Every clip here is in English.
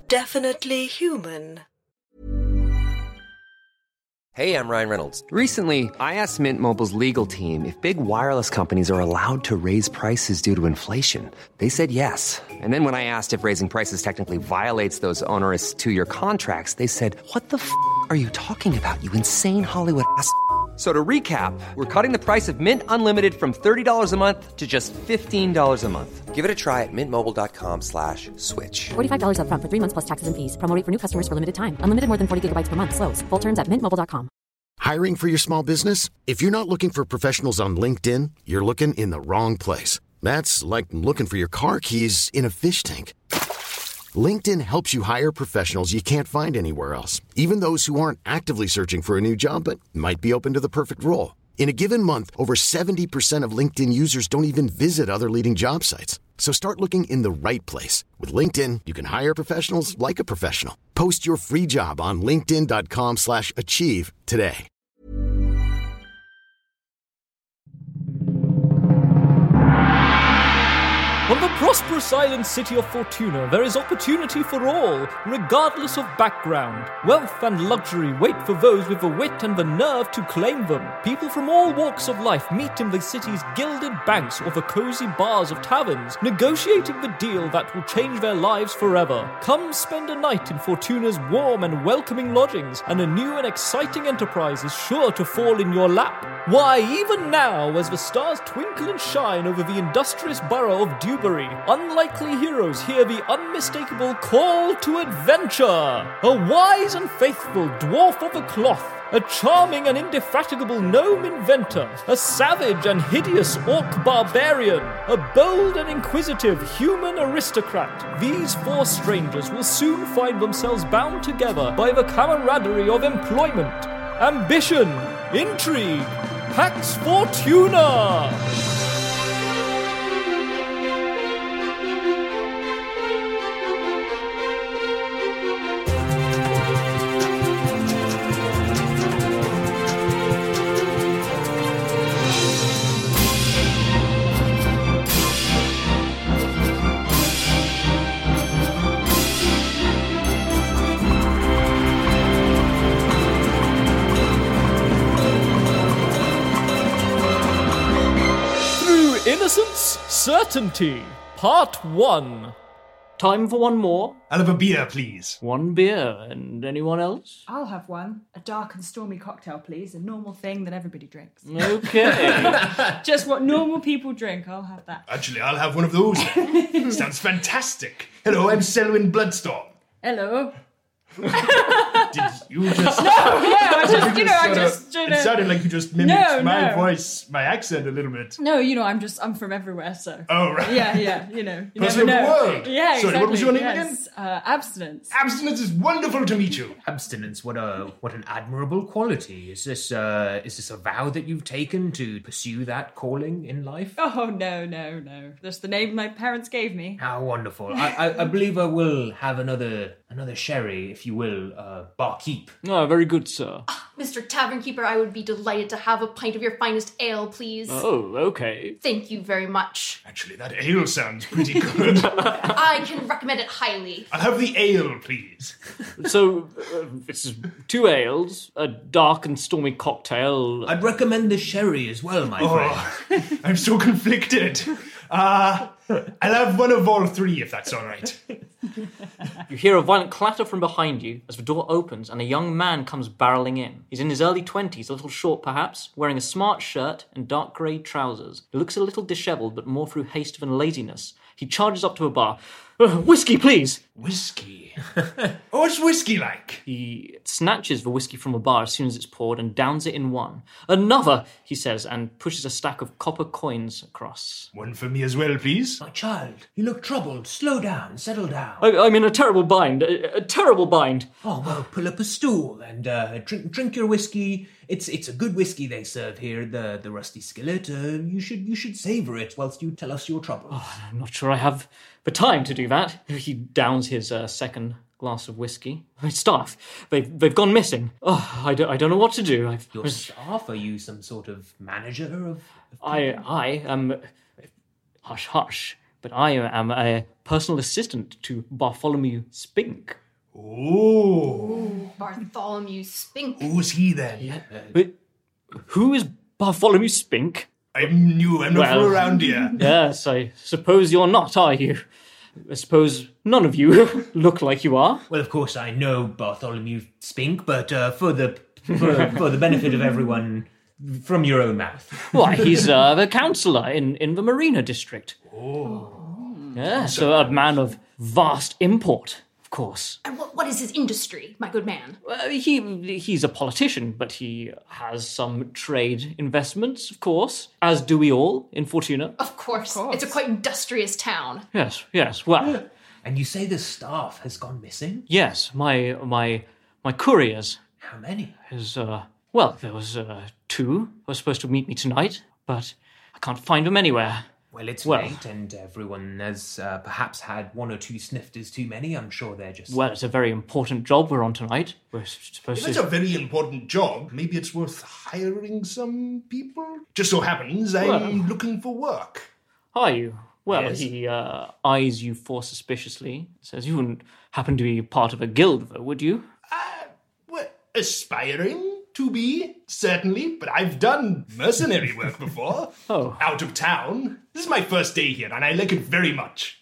definitely human. Hey, I'm Ryan Reynolds. Recently, I asked Mint Mobile's legal team if big wireless companies are allowed to raise prices due to inflation. They said yes. And then when I asked if raising prices technically violates those onerous 2-year contracts, they said, "What the f*** are you talking about, you insane Hollywood ass?" So to recap, we're cutting the price of Mint Unlimited from $30 a month to just $15 a month. Give it a try at mintmobile.com/switch. $45 up front for 3 months plus taxes and fees. Promo rate for new customers for limited time. Unlimited more than 40 gigabytes per month. Slows full terms at mintmobile.com. Hiring for your small business? If you're not looking for professionals on LinkedIn, you're looking in the wrong place. That's like looking for your car keys in a fish tank. LinkedIn helps you hire professionals you can't find anywhere else, even those who aren't actively searching for a new job but might be open to the perfect role. In a given month, over 70% of LinkedIn users don't even visit other leading job sites. So start looking in the right place. With LinkedIn, you can hire professionals like a professional. Post your free job on linkedin.com/achieve today. On the prosperous island city of Fortuna, there is opportunity for all, regardless of background. Wealth and luxury wait for those with the wit and the nerve to claim them. People from all walks of life meet in the city's gilded banks or the cozy bars of taverns, negotiating the deal that will change their lives forever. Come spend a night in Fortuna's warm and welcoming lodgings, and a new and exciting enterprise is sure to fall in your lap. Why, even now, as the stars twinkle and shine over the industrious borough of Dewberry, unlikely heroes hear the unmistakable call to adventure. A wise and faithful dwarf of the cloth, a charming and indefatigable gnome inventor, a savage and hideous orc barbarian, a bold and inquisitive human aristocrat. These 4 strangers will soon find themselves bound together by the camaraderie of employment, ambition, intrigue. Pax Fortuna! Innocence, Certainty, Part 1. Time for one more. I'll have a beer, please. One beer, and anyone else? I'll have one. A dark and stormy cocktail, please. A normal thing that everybody drinks. Okay. Just what normal people drink. I'll have that. Actually, I'll have one of those. Sounds fantastic. Hello, I'm Selwyn Bloodstorm. Hello. Did you just... I It sounded like you just mimicked my voice, my accent a little bit. No, I'm from everywhere, so. Oh, right. Yeah, you never Person of know. the world. Yeah, exactly. Sorry, what was your name again? Abstinence. Abstinence is wonderful to meet you. Abstinence, what an admirable quality. Is this a vow that you've taken to pursue that calling in life? Oh, no. That's the name my parents gave me. How wonderful. I believe I will have another sherry, if you will, barkeep. Oh, very good, sir. Mr. Tavern Keeper, I would be delighted to have a pint of your finest ale, please. Oh, okay. Thank you very much. Actually, that ale sounds pretty good. I can recommend it highly. I'll have the ale, please. So, it's 2 ales, a dark and stormy cocktail. I'd recommend the sherry as well, my friend. I'm so conflicted. I'll have one of all 3, if that's all right. You hear a violent clatter from behind you as the door opens and a young man comes barreling in. He's in his early 20s, a little short perhaps, wearing a smart shirt and dark grey trousers. He looks a little dishevelled, but more through haste than laziness. He charges up to a bar. Whiskey, please! Whiskey? What's whiskey like? He snatches the whiskey from a bar as soon as it's poured and downs it in one. Another, he says, and pushes a stack of copper coins across. One for me as well, please. My child, you look troubled. Slow down, settle down. I'm in a terrible bind, a terrible bind. Oh, well, pull up a stool and drink your whiskey. It's a good whiskey they serve here, the Rusty Skillet. You should savour it whilst you tell us your troubles. Oh, I'm not sure I have the time to do that. He downs his second glass of whiskey. My staff, they've gone missing. Oh, I don't know what to do. Your staff? Are you some sort of manager of I am... Hush. But I am a personal assistant to Bartholomew Spink. Ooh. Bartholomew Spink. Who's he then? But who is Bartholomew Spink? I'm new. I'm not from around here. Yes, I suppose you're not, are you? I suppose none of you look like you are. Well, of course, I know Bartholomew Spink, but for the benefit of everyone, from your own mouth. Why, he's the councillor in the Marina district. Oh. Yeah, so a man of vast import, of course. And what is his industry, my good man? He's a politician, but he has some trade investments, of course, as do we all in Fortuna. Of course. It's a quite industrious town. Yes, well... And you say the staff has gone missing? Yes, my couriers. How many? There was 2 who were supposed to meet me tonight, but I can't find them anywhere. Well, it's late, and everyone has perhaps had 1 or 2 snifters too many. I'm sure they're just... Well, it's a very important job we're on tonight. We're supposed If it's a very important job, maybe it's worth hiring some people. Just so happens I'm looking for work. Are you? Well, Yes. he eyes you for suspiciously. Says you wouldn't happen to be part of a guild, though, would you? Aspiring to be, certainly, but I've done mercenary work before. Out of town. This is my first day here, and I like it very much.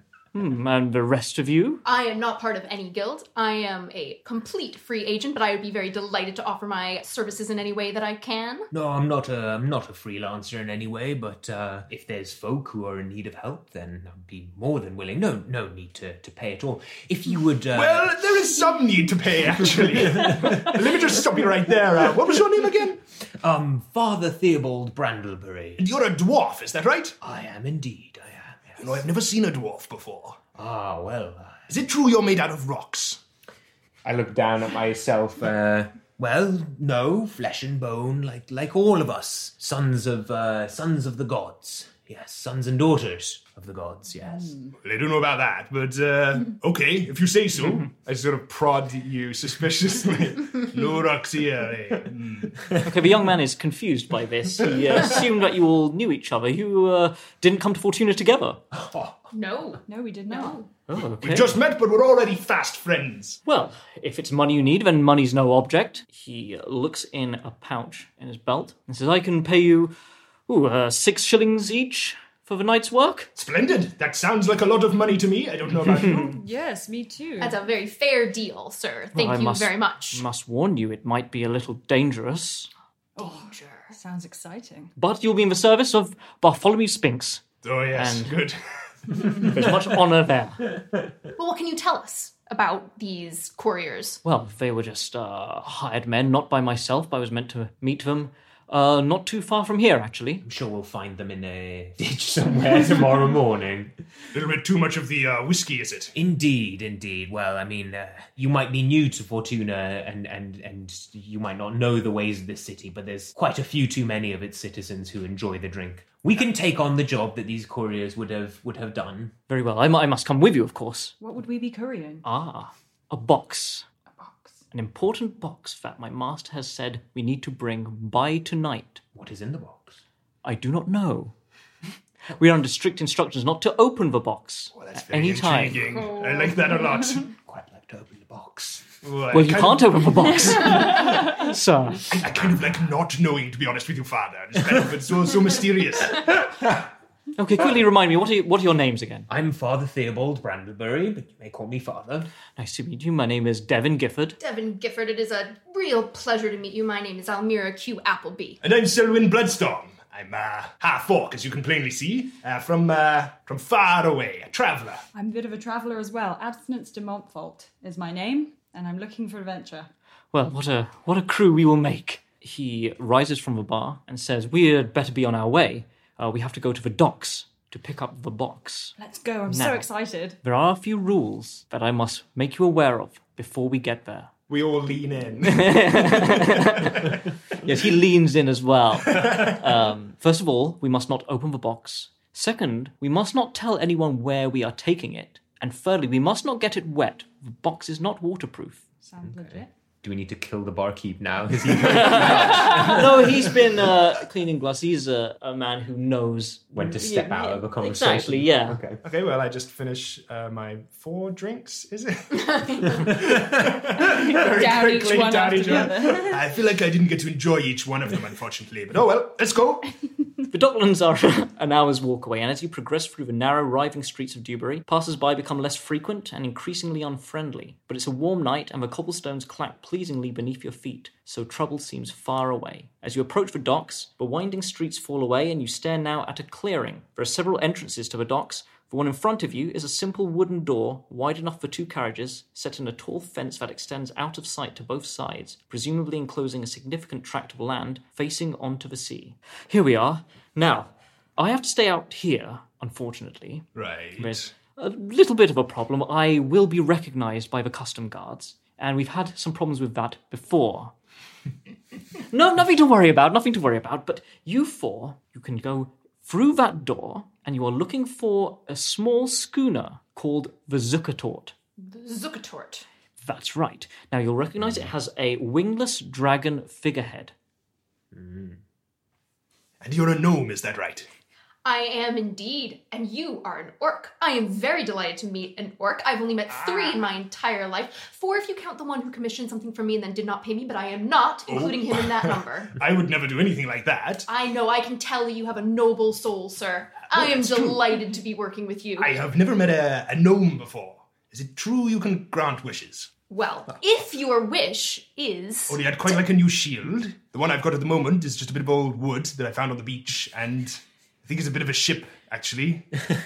And the rest of you? I am not part of any guild. I am a complete free agent, but I would be very delighted to offer my services in any way that I can. No, I'm not a freelancer in any way, but if there's folk who are in need of help, then I'd be more than willing. No need to pay at all. If you would... Well, there is some need to pay, actually. Let me just stop you right there. What was your name again? Father Theobald Brandlebury. And you're a dwarf, is that right? I am indeed. You know, I've never seen a dwarf before. Ah, well... Is it true you're made out of rocks? I look down at myself. Well, no, flesh and bone, like all of us. Sons of the gods. Yes, sons and daughters of the gods, yes. Well, I don't know about that, but okay, if you say so. I sort of prod you suspiciously. No rocks here, eh? Okay, the young man is confused by this. He assumed that you all knew each other. You didn't come to Fortuna together. No, we did not. Oh, okay. We've just met, but we're already fast friends. Well, if it's money you need, then money's no object. He looks in a pouch in his belt and says, I can pay you 6 shillings each for the night's work. Splendid. That sounds like a lot of money to me. I don't know about you. Yes, me too. That's a very fair deal, sir. Thank you very much. I must warn you, it might be a little dangerous. Danger. Sounds exciting. But you'll be in the service of Bartholomew Spinks. Oh, yes, And- good. There's much honour there. Well, what can you tell us about these couriers? Well, they were just hired men, not by myself. I was meant to meet them not too far from here, actually. I'm sure we'll find them in a ditch somewhere tomorrow morning. A little bit too much of the whiskey, is it? Indeed. Well, I mean, you might be new to Fortuna and you might not know the ways of this city, but there's quite a few too many of its citizens who enjoy the drink. We can take on the job that these couriers would have done. Very well. I must come with you, of course. What would we be couriering? A box. An important box that my master has said we need to bring by tonight. What is in the box? I do not know. We are under strict instructions not to open the box at any time. Intriguing. I like that a lot. Quite like to open the box. Well, you can't open the box. Sir. I kind of like not knowing, to be honest with you, Father. It's so mysterious. Okay, quickly remind me, what are your names again? I'm Father Theobald Brandlebury, but you may call me Father. Nice to meet you. My name is Devin Gifford. Devin Gifford, it is a real pleasure to meet you. My name is Almira Q. Appleby. And I'm Selwyn Bloodstorm. I'm half-orc, as you can plainly see, from far away, a traveller. I'm a bit of a traveller as well. Abstinence de Montfort is my name, and I'm looking for adventure. Well, what a crew we will make. He rises from the bar and says, we'd better be on our way. We have to go to the docks to pick up the box. Let's go, I'm Now, so excited. There are a few rules that I must make you aware of before we get there. We all lean in. Yes, he leans in as well. First of all, we must not open the box. Second, we must not tell anyone where we are taking it. And thirdly, we must not get it wet. The box is not waterproof. Sounds legit. Do we need to kill the barkeep now? Is he No, he's been cleaning glass. He's a man who knows when to step out of a conversation? Exactly, yeah. Okay, well, I just finished my 4 drinks, is it? Down each one after the other. I feel like I didn't get to enjoy each one of them, unfortunately. But oh well, let's go. The Docklands are an hour's walk away, and as you progress through the narrow, writhing streets of Dewberry, passers-by become less frequent and increasingly unfriendly. But it's a warm night, and the cobblestones clack pleasingly beneath your feet, so trouble seems far away. As you approach the docks, the winding streets fall away, and you stare now at a clearing. There are several entrances to the docks. The one in front of you is a simple wooden door, wide enough for 2 carriages, set in a tall fence that extends out of sight to both sides, presumably enclosing a significant tract of land facing onto the sea. Here we are. Now, I have to stay out here, unfortunately. Right. There's a little bit of a problem. I will be recognised by the custom guards, and we've had some problems with that before. No, nothing to worry about, but you 4, you can go through that door, and you are looking for a small schooner called the Zuckertort. The Zuckertort. That's right. Now, you'll recognise it has a wingless dragon figurehead. And you're a gnome, is that right? I am indeed, and you are an orc. I am very delighted to meet an orc. I've only met 3 in my entire life. 4 if you count the one who commissioned something for me and then did not pay me, but I am not including him in that number. I would never do anything like that. I know, I can tell you have a noble soul, sir. I am delighted to be working with you. I have never met a gnome before. Is it true you can grant wishes? Well, if your wish is... Only I'd quite like a new shield. The one I've got at the moment is just a bit of old wood that I found on the beach, and I think it's a bit of a ship, actually.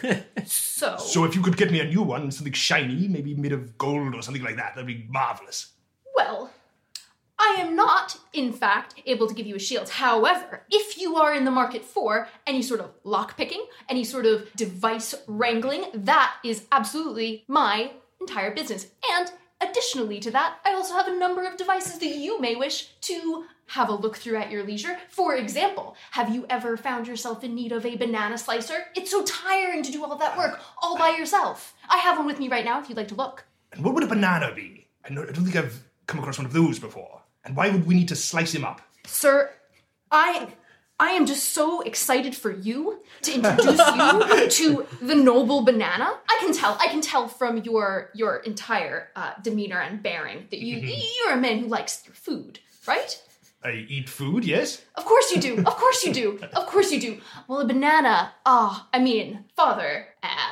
So if you could get me a new one, something shiny, maybe made of gold or something like that, that'd be marvellous. Well, I am not, in fact, able to give you a shield. However, if you are in the market for any sort of lockpicking, any sort of device wrangling, that is absolutely my entire business. And additionally to that, I also have a number of devices that you may wish to have a look through at your leisure. For example, have you ever found yourself in need of a banana slicer? It's so tiring to do all of that work all by yourself. I have one with me right now if you'd like to look. And what would a banana be? I don't think I've come across one of those before. And why would we need to slice him up? Sir, I am just so excited for you to introduce you to the noble banana. I can tell from your entire demeanor and bearing that you're a man who likes your food, right? I eat food, yes? Of course you do. Of course you do. Of course you do. Well, a banana, father,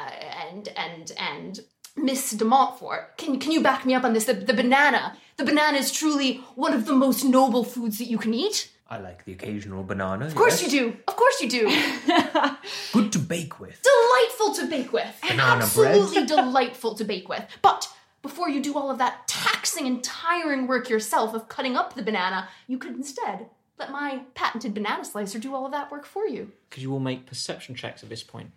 and Miss de Montfort, can you back me up on this? The banana is truly one of the most noble foods that you can eat. I like the occasional banana. Of course you do. Of course you do. Good to bake with. Delightful to bake with. Banana Absolutely bread. delightful to bake with. But before you do all of that taxing and tiring work yourself of cutting up the banana, you could instead let my patented banana slicer do all of that work for you. Could you all make perception checks at this point?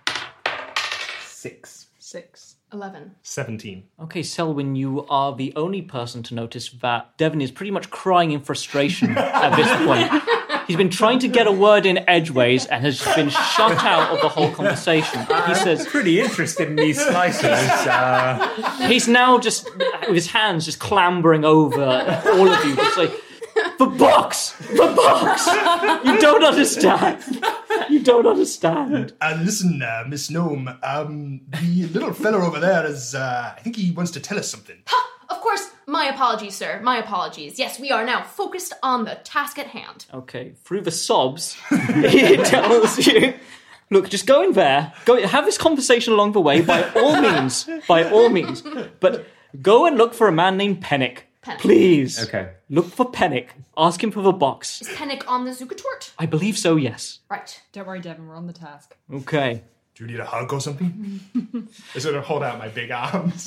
6. 11. 17. Okay, Selwyn, you are the only person to notice that Devon is pretty much crying in frustration at this point. He's been trying to get a word in edgeways and has been shut out of the whole conversation. He says, pretty interested in these slicers. He's now just, with his hands just clambering over all of you, just like, the box! The box! You don't understand. You don't understand. Listen, Miss Gnome, the little fella over there is, I think he wants to tell us something. Ha! Of course, my apologies, sir. My apologies. Yes, we are now focused on the task at hand. Okay, through the sobs, he tells you, look, just go in there, have this conversation along the way, by all means, but go and look for a man named Pennick. Please. Okay. Look for Pennick. Ask him for the box. Is Pennick on the Zuckertort? I believe so, yes. Right. Don't worry, Devon, we're on the task. Okay. Do you need a hug or something? I sort of hold out my big arms.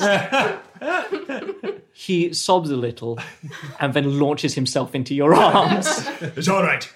He sobs a little and then launches himself into your arms. It's all right.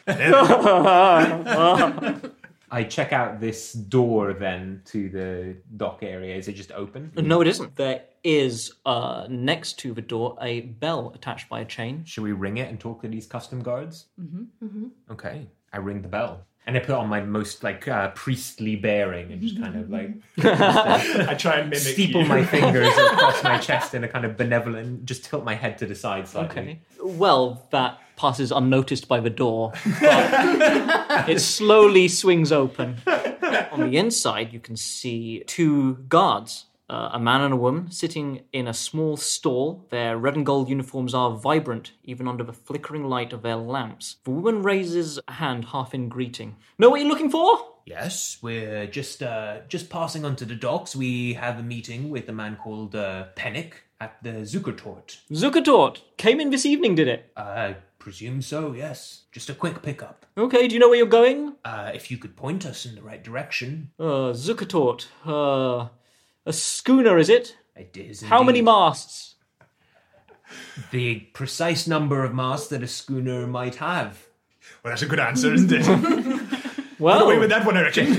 I check out this door then to the dock area. Is it just open? No, it isn't. There is, next to the door, a bell attached by a chain. Should we ring it and talk to these custom guards? Mm-hmm. Okay. I ring the bell. And I put on my most priestly bearing and just kind of I try and mimic steeple you. my fingers across my chest in a kind of benevolent, just tilt my head to the side slightly. Okay. Well, that passes unnoticed by the door, but it slowly swings open. On the inside, you can see two guards, a man and a woman, sitting in a small stall. Their red and gold uniforms are vibrant, even under the flickering light of their lamps. The woman raises a hand, half in greeting. Know what you're looking for? Yes, we're just passing onto the docks. We have a meeting with a man called Pennick at the Zuckertort. Zuckertort came in this evening, did it? I presume so, yes. Just a quick pickup. Okay, do you know where you're going? If you could point us in the right direction. Zuckertort. A schooner, is it? It is How many masts? The precise number of masts that a schooner might have. Well, that's a good answer, isn't it? Well, Get away with that one, I reckon.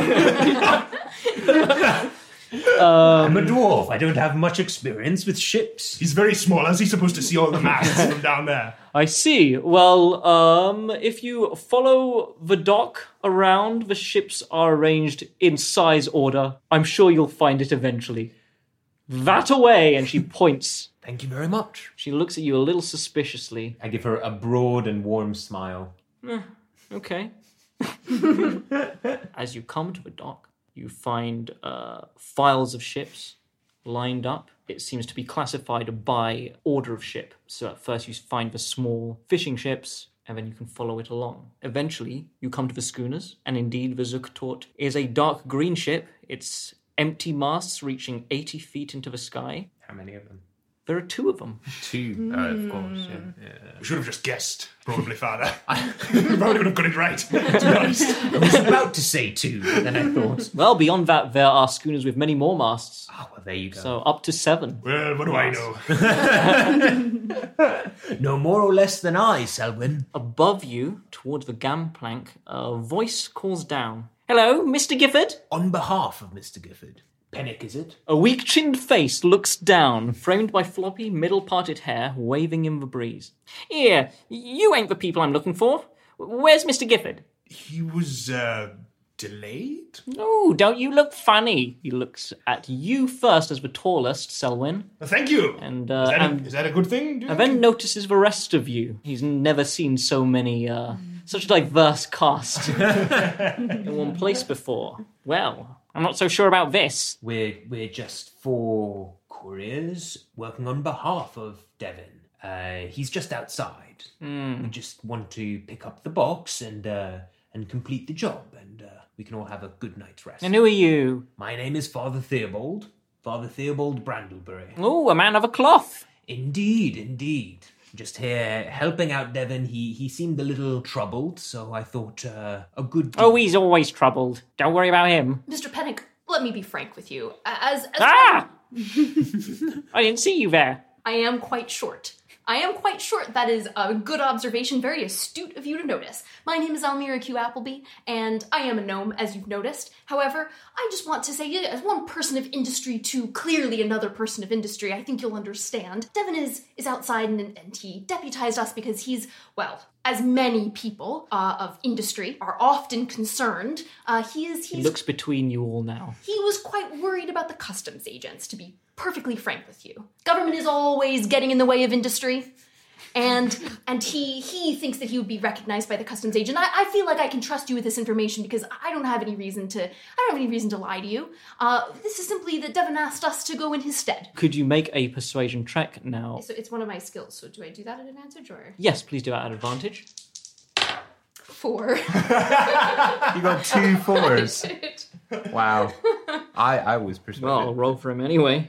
I'm a dwarf. I don't have much experience with ships. He's very small. How's he supposed to see all the masts from down there? I see. Well, if you follow the dock around, the ships are arranged in size order. I'm sure you'll find it eventually. That away, and she points. Thank you very much. She looks at you a little suspiciously. I give her a broad and warm smile. Okay. As you come to the dock, you find files of ships lined up. It seems to be classified by order of ship. So at first you find the small fishing ships, and then you can follow it along. Eventually, you come to the schooners, and indeed the Zuckertort is a dark green ship. Its empty masts reaching 80 feet into the sky. How many of them? There are two of them. Two, of course. Yeah. We should have just guessed, probably, Father. We probably would have got it right, to be honest. I was about to say two, but then I thought... Well, beyond that, there are schooners with many more masts. Oh, well, there you go. So up to 7. Well, what do I know? No more or less than I, Selwyn. Above you, towards the gangplank, a voice calls down. Hello, Mr. Gifford? On behalf of Mr. Gifford. Pennick, is it? A weak-chinned face looks down, framed by floppy, middle-parted hair, waving in the breeze. Here, you ain't the people I'm looking for. Where's Mr. Gifford? He was, delayed? Oh, don't you look funny? He looks at you first as the tallest, Selwyn. Well, thank you. And Is that a good thing? And then notices the rest of you. He's never seen so many, such a diverse cast in one place before. Well, I'm not so sure about this. We're just 4 couriers working on behalf of Devon. He's just outside. We just want to pick up the box and complete the job, and we can all have a good night's rest. And who are you? My name is Father Theobald Brandlebury. Oh, a man of a cloth. Indeed. Just here helping out Devon. He seemed a little troubled, so I thought a good... Oh, he's always troubled. Don't worry about him. Mr. Pennick, let me be frank with you. As I didn't see you there. I am quite short. That is a good observation, very astute of you to notice. My name is Almira Q. Appleby, and I am a gnome, as you've noticed. However, I just want to say, as one person of industry to clearly another person of industry, I think you'll understand. Devon is outside, and he deputized us because he's, well, as many people of industry are often concerned, he looks between you all now. He was quite worried about the customs agents, to be perfectly frank with you. Government is always getting in the way of industry, and he thinks that he would be recognized by the customs agent. I feel like I can trust you with this information because I don't have any reason to lie to you. This is simply that Devon asked us to go in his stead. Could you make a persuasion check now? So it's one of my skills. So do I do that at advantage or? Yes, please do that at advantage. 4. You got 2 4s. Wow. I was persuaded. Well, I'll roll for him anyway.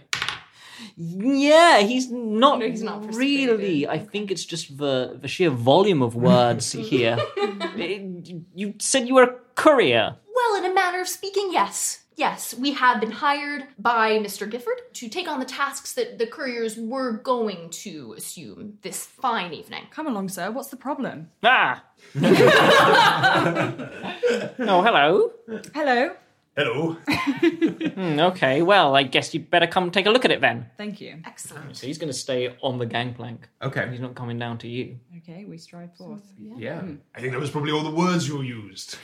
Yeah, he's not really. I think it's just the sheer volume of words here. You said you were a courier. Well, in a manner of speaking, yes. Yes, we have been hired by Mr. Gifford to take on the tasks that the couriers were going to assume this fine evening. Come along, sir. What's the problem? Ah! Oh, hello. Hello. Hello. Okay, well, I guess you'd better come take a look at it then. Thank you. Excellent. So he's going to stay on the gangplank. Okay. He's not coming down to you. Okay, we stride forth. Yeah. I think that was probably all the words you used.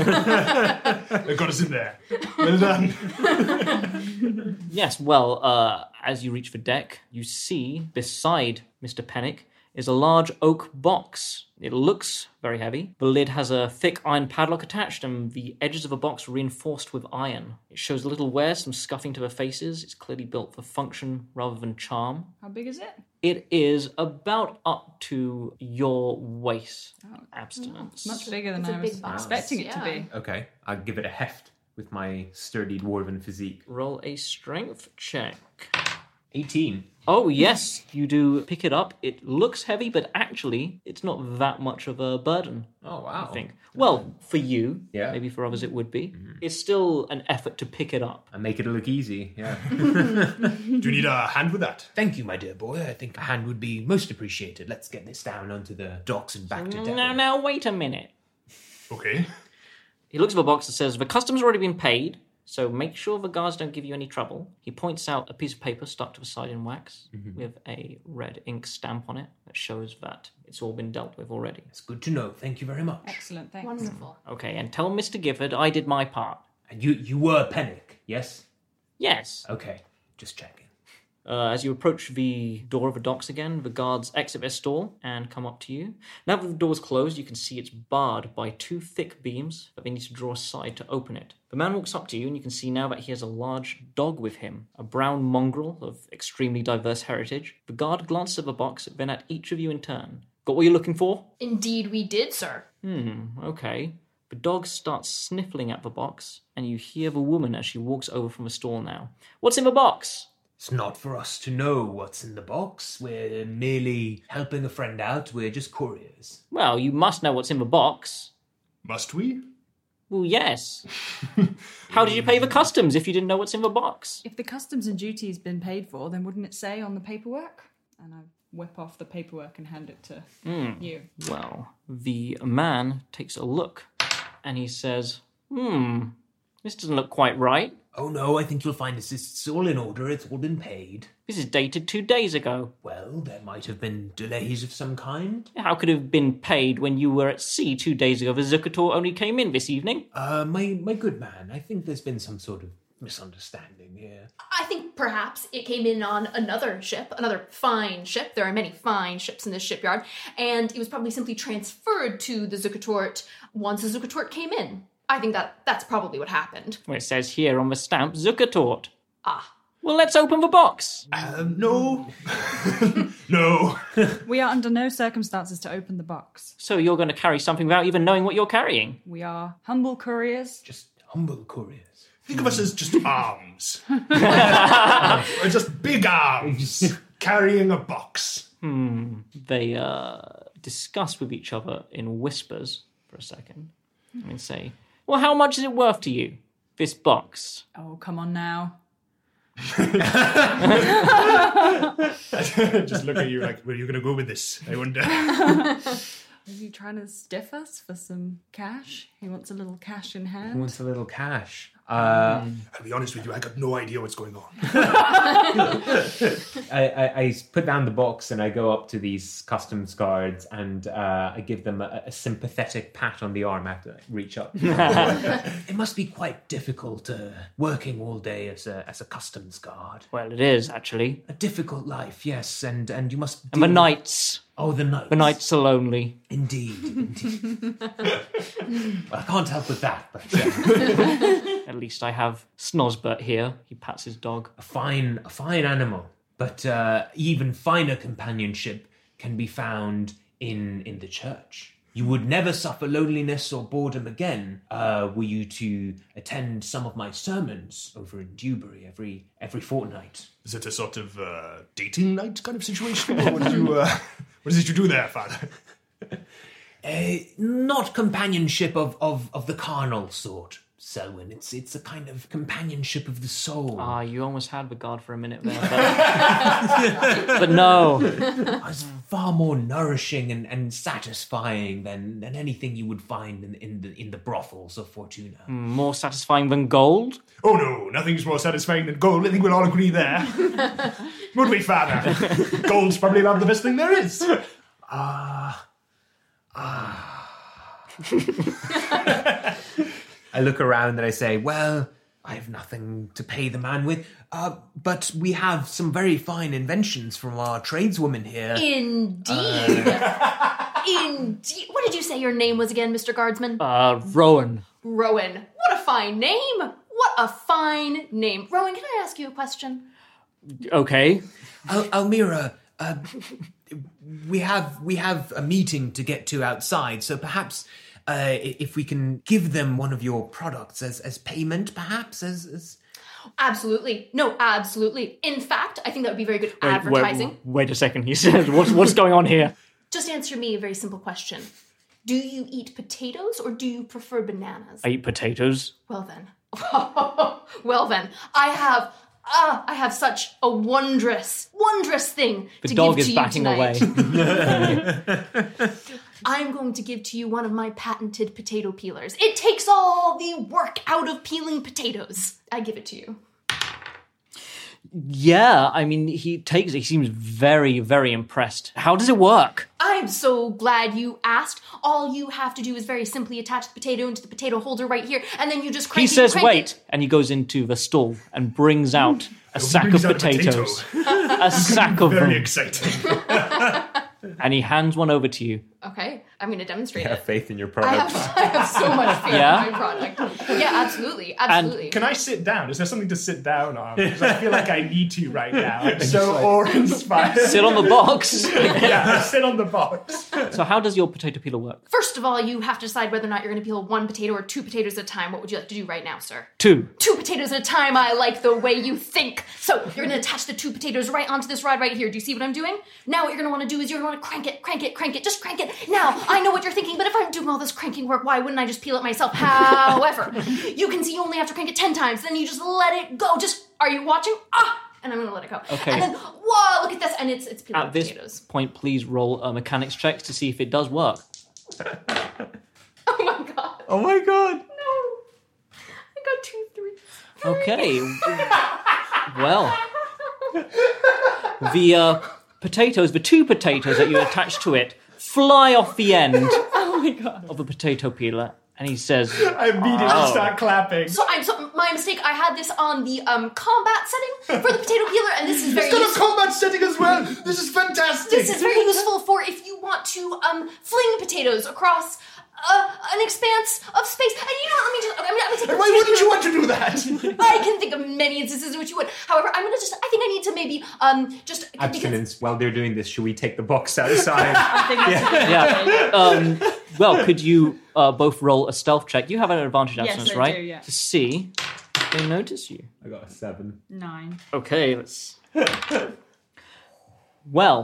That got us in there. Well done. Yes, well, as you reach the deck, you see beside Mr. Pennick is a large oak box. It looks very heavy. The lid has a thick iron padlock attached and the edges of the box reinforced with iron. It shows little wear, some scuffing to the faces. It's clearly built for function rather than charm. How big is it? It is about up to your waist. Abstinence. Much bigger than It's a I was big box, expecting it to yeah. be. Okay. I'll give it a heft with my sturdy dwarven physique. Roll a strength check. 18. Oh, yes, you do pick it up. It looks heavy, but actually, it's not that much of a burden. Oh, wow. I think. Well, for you, Yeah. maybe for others it would be. It's still an effort to pick it up. I make it look easy, yeah. Do you need a hand with that? Thank you, my dear boy. I think a hand would be most appreciated. Let's get this down onto the docks and back to Devon. Now, wait a minute. Okay. He looks at the box and says, the customs already been paid, so make sure the guards don't give you any trouble. He points out a piece of paper stuck to the side in wax with a red ink stamp on it that shows that it's all been dealt with already. It's good to know. Thank you very much. Excellent, thanks. Wonderful. Okay, and tell Mr. Gifford I did my part. And you were Pennick, yes? Yes. Okay, just checking. As you approach the door of the docks again, the guards exit their stall and come up to you. Now that the door's closed, you can see it's barred by two thick beams that they need to draw aside to open it. The man walks up to you and you can see now that he has a large dog with him, a brown mongrel of extremely diverse heritage. The guard glances at the box, then at each of you in turn. Got what you're looking for? Indeed, we did, sir. Okay. The dog starts sniffling at the box, and you hear the woman as she walks over from the stall now. What's in the box? It's not for us to know what's in the box. We're merely helping a friend out. We're just couriers. Well, you must know what's in the box. Must we? Well, yes. How did you pay the customs if you didn't know what's in the box? If the customs and duty's been paid for, then wouldn't it say on the paperwork? And I whip off the paperwork and hand it to you. Well, the man takes a look, and he says, this doesn't look quite right. Oh no, I think you'll find it's all in order. It's all been paid. This is dated 2 days ago. Well, there might have been delays of some kind. How could it have been paid when you were at sea 2 days ago? The Zucator only came in this evening. My good man, I think there's been some sort of misunderstanding here. I think perhaps it came in on another ship, another fine ship. There are many fine ships in this shipyard. And it was probably simply transferred to the Zucatort once the Zucatort came in. I think that's probably what happened. Well, it says here on the stamp, Zucatort. Ah. Well, let's open the box. No. No. We are under no circumstances to open the box. So you're going to carry something without even knowing what you're carrying? We are humble couriers. Just humble couriers. Think of us as just arms. We're just big arms carrying a box. They discuss with each other in whispers for a second and say, well, how much is it worth to you, this box? Oh, come on now. Just look at you like, where are you going to go with this? I wonder. Are you trying to stiff us for some cash? He wants a little cash in hand. Who wants a little cash? I'll be honest with you, I got no idea what's going on. I put down the box and I go up to these customs guards and I give them a sympathetic pat on the arm after I reach up. It must be quite difficult working all day as a customs guard. Well, it is, actually. A difficult life, yes, and you must... And the nights. Oh, the nights. The nights are lonely. Indeed. Well, I can't help with that, but... At least I have Snosbert here. He pats his dog. A fine animal, but even finer companionship can be found in the church. You would never suffer loneliness or boredom again were you to attend some of my sermons over in Dewberry every fortnight. Is it a sort of dating night kind of situation? Or what did you do there, Father? Not companionship of the carnal sort. Selwyn. It's a kind of companionship of the soul. You almost had Vigard for a minute there, but no. It's far more nourishing and satisfying than anything you would find in the brothels of Fortuna. More satisfying than gold? Oh no, nothing's more satisfying than gold. I think we'll all agree there. Would we, Father? Gold's probably about the best thing there is. I look around and I say, well, I have nothing to pay the man with, but we have some very fine inventions from our tradeswoman here. Indeed. Indeed. What did you say your name was again, Mr. Guardsman? Rowan. Rowan. What a fine name. What a fine name. Rowan, can I ask you a question? Okay. Almira, we have a meeting to get to outside, so perhaps if we can give them one of your products as payment, perhaps as. Absolutely. No, absolutely. In fact, I think that would be very good advertising. Wait a second, he said. What's going on here? Just answer me a very simple question. Do you eat potatoes or do you prefer bananas? I eat potatoes. Well then. Well then. I have such a wondrous thing to give to you tonight. The dog is backing away. I'm going to give to you one of my patented potato peelers. It takes all the work out of peeling potatoes. I give it to you. Yeah, I mean, he seems very, very impressed. How does it work? I'm so glad you asked. All you have to do is very simply attach the potato into the potato holder right here, and then you just crank it. He says, wait, and he goes into the stall and brings out a sack of potatoes. A sack of them. Very exciting. And he hands one over to you. Okay, I'm going to demonstrate I have it. faith in your product. I have so much faith in my product. Yeah, absolutely. And can I sit down? Is there something to sit down on? Because I feel like I need to right now. I'm so awe-inspired. Sit on the box. Yeah, sit on the box. So how does your potato peeler work? First of all, you have to decide whether or not you're going to peel one potato or two potatoes at a time. What would you like to do right now, sir? Two potatoes at a time. I like the way you think. So you're going to attach the two potatoes right onto this rod right here. Do you see what I'm doing? Now what you're going to want to do is you're going to want to crank it. Just crank it. Now, I know what you're thinking, but if I'm doing all this cranking work, why wouldn't I just peel it myself? However, you can see you only have to crank it 10 times. Then you just let it go. Are you watching? And I'm going to let it go. Okay. And then, whoa, look at this. And it's peeling At this potatoes. point, please roll a mechanics check to see if it does work. Oh my god. Oh my god. No. I got 2 3. Okay. Well, the potatoes, the two potatoes that you attach to it, fly off the end of the potato peeler, and he says, I immediately start clapping. So my mistake, I had this on the combat setting for the potato peeler, and this is very It's got useful. a combat setting as well. This is fantastic. This is very useful for if you want to fling potatoes across an expanse of space. And you know what, let me take And why wouldn't you want to do that? I can think of many instances in which you would. However, I think I need to maybe just... Abstinence. While they're doing this, should we take the box outside? I think that's well, could you both roll a stealth check? You have an advantage abstinence, I right? do, yeah. To see if they notice you. I got a 7. 9. Okay, let's... Well...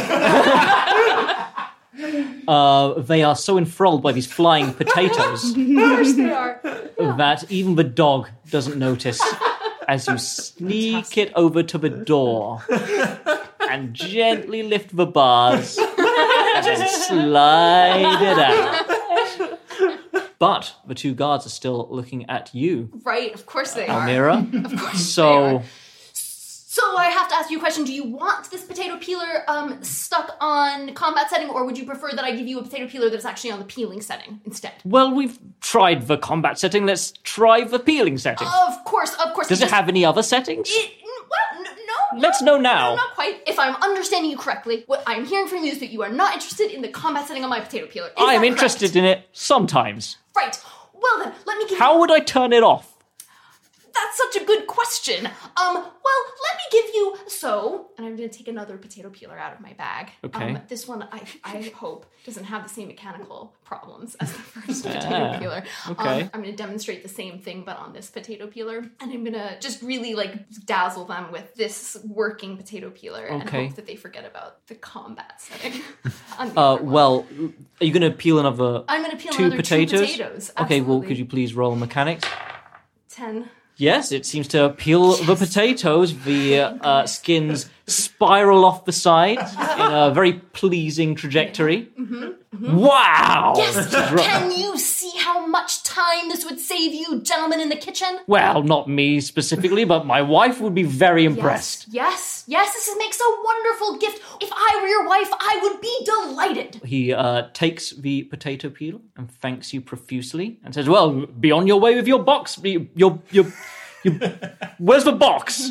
they are so enthralled by these flying potatoes they are. that even the dog doesn't notice as you sneak it over to the door and gently lift the bars and then slide it out. But the two guards are still looking at you, Right, of course they are. Almira. Of course So... they are. So I have to ask you a question. Do you want this potato peeler stuck on combat setting, or would you prefer that I give you a potato peeler that's actually on the peeling setting instead? Well, we've tried the combat setting. Let's try the peeling setting. Of course. Does it have any other settings? No. Let's know now. No, not quite. If I'm understanding you correctly, what I'm hearing from you is that you are not interested in the combat setting on my potato peeler. I am interested in it sometimes. Right. Well then, let me give How would I turn it off? That's such a good question. Well, let me give you So, and I'm going to take another potato peeler out of my bag. Okay. This one, I hope, doesn't have the same mechanical problems as the first potato peeler. Okay. I'm going to demonstrate the same thing, but on this potato peeler. And I'm going to just really, dazzle them with this working potato peeler and hope that they forget about the combat setting. Well, are you going to peel another I'm going to peel 2 another potatoes? 2 potatoes. Okay, well, Absolutely. could you please roll mechanics? 10. Yes, it seems to peel the potatoes. The skins spiral off the side in a very pleasing trajectory. Wow! Yes! Can you see how much time this would save you, gentlemen in the kitchen? Well, not me specifically, but my wife would be very impressed. Yes, this makes a wonderful gift. If I were your wife, I would be delighted. He takes the potato peel and thanks you profusely and says, well, be on your way with your box. Your where's the box?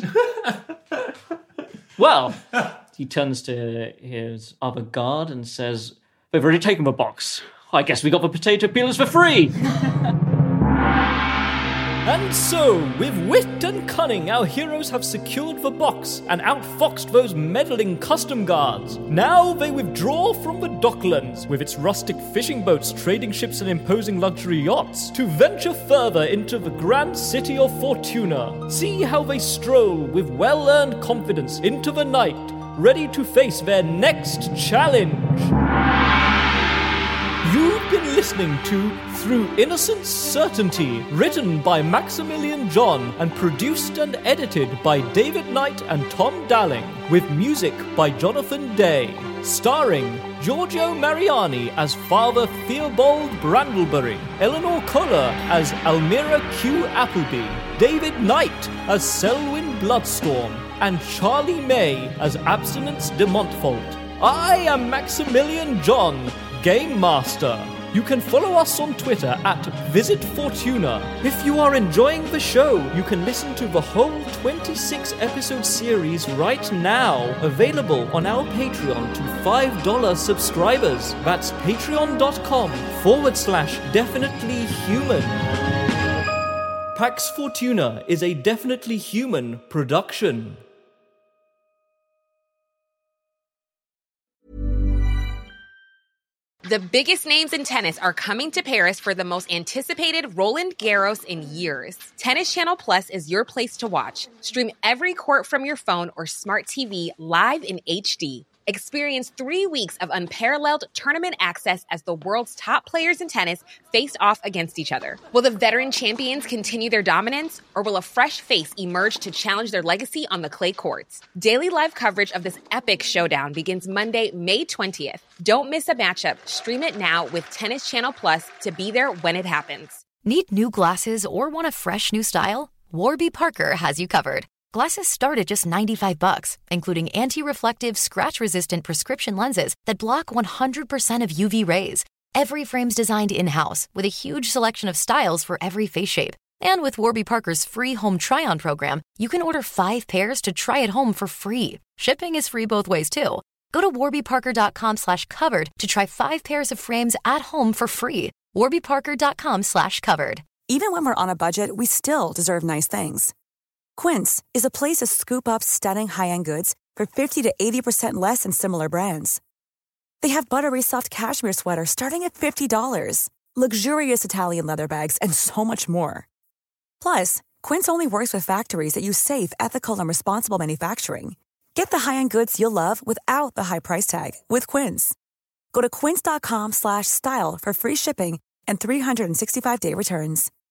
Well, he turns to his other guard and says, they've already taken the box. I guess we got the potato peelers for free. And so, with wit and cunning, our heroes have secured the box and outfoxed those meddling custom guards. Now they withdraw from the docklands, with its rustic fishing boats, trading ships, and imposing luxury yachts, to venture further into the grand city of Fortuna. See how they stroll with well-earned confidence into the night, ready to face their next challenge. You've been listening to Through Innocent Certainty, written by Maximilian John and produced and edited by David Knight and Tom Dalling, with music by Jonathan Day, starring Giorgio Mariani as Father Theobald Brandlebury, Eleanor Kohler as Almira Q. Appleby, David Knight as Selwyn Bloodstorm, and Charlie May as Abstinence de Montfort. I am Maximilian John, Game Master. You can follow us on Twitter at VisitFortuna. If you are enjoying the show, you can listen to the whole 26-episode series right now, available on our Patreon to $5 subscribers. That's patreon.com/definitely human. Pax Fortuna is a Definitely Human production. The biggest names in tennis are coming to Paris for the most anticipated Roland Garros in years. Tennis Channel Plus is your place to watch. Stream every court from your phone or smart TV live in HD. Experience 3 weeks of unparalleled tournament access as the world's top players in tennis face off against each other. Will the veteran champions continue their dominance, or will a fresh face emerge to challenge their legacy on the clay courts? Daily live coverage of this epic showdown begins Monday, May 20th. Don't miss a matchup. Stream it now with Tennis Channel Plus to be there when it happens. Need new glasses or want a fresh new style? Warby Parker has you covered. Glasses start at just $95, including anti-reflective, scratch-resistant prescription lenses that block 100% of UV rays. Every frame's designed in-house with a huge selection of styles for every face shape. And with Warby Parker's free home try-on program, you can order 5 pairs to try at home for free. Shipping is free both ways, too. Go to warbyparker.com/covered to try 5 pairs of frames at home for free. warbyparker.com/covered. Even when we're on a budget, we still deserve nice things. Quince is a place to scoop up stunning high-end goods for 50 to 80% less than similar brands. They have buttery soft cashmere sweaters starting at $50, luxurious Italian leather bags, and so much more. Plus, Quince only works with factories that use safe, ethical, and responsible manufacturing. Get the high-end goods you'll love without the high price tag with Quince. Go to quince.com/style for free shipping and 365-day returns.